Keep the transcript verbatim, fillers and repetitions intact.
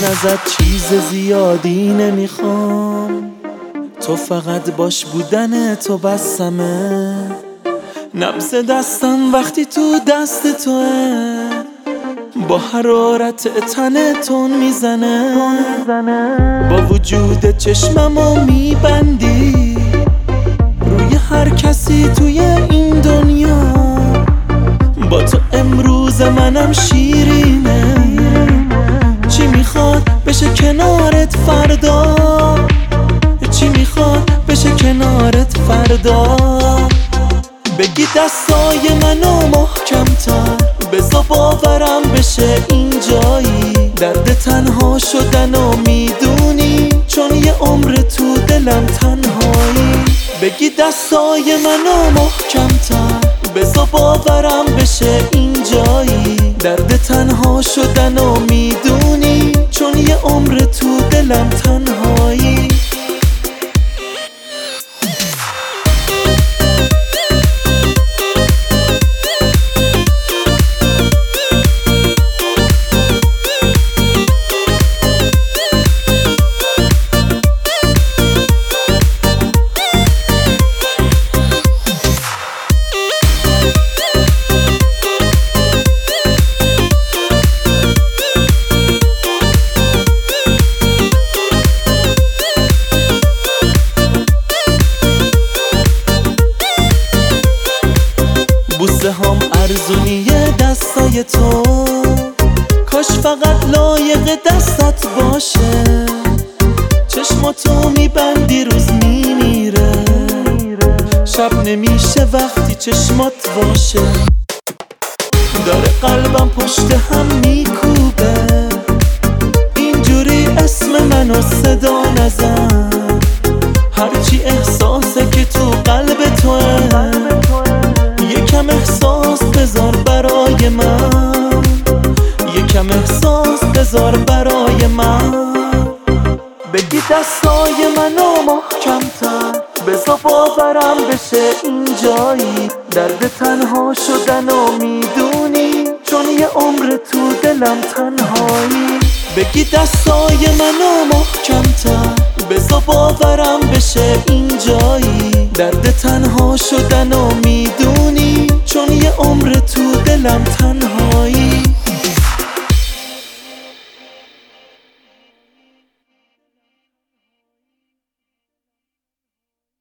ازت چیز زیادی نمیخوام، تو فقط باش بودن تو بسمه. نبض دستم وقتی تو دست توه، با حرارت تنتون میزنه. با وجود چشممو میبندی روی هر کسی توی این دنیا. با تو امروز منم شیرینه، چی میخواد بشه کنارت فردا، چی میخواد بشه کنارت فردا. بگی دستای منو محکم‌تر، بذار باورم بشه این جایی. درد تنها شدنو میدونی، چون یه عمر تو دلم تنهایی. بگی دستای منو محکم‌تر، بذار باورم بشه این جایی. درد تنها شدنو میدونی، چون یه عمر تو دلم تنهایی. بوسه هم ارزونیه دستای تو، کاش فقط لایق دستات باشه. چشماتو میبندی روز میمیره، شب نمیشه وقتی چشمات باشه. داره قلبم پشت هم میکوبه، اینجوری اسم منو صدا نزن. هرچی احساسه که تو قلب توه، یکم احساس بذار برای من، یکم احساس بذار برای من. بگی دستای منو محکم‌تر، بذار باورم بشه این جایی. درد تنها شدنو میدونی، چون یه عمر تو دلم تنهایی. بگی دستای منو محکم‌تر، بذار باورم بشه این جایی. درد تنها شدنو میدونی، چون یه عمر تو دلم تنهایی.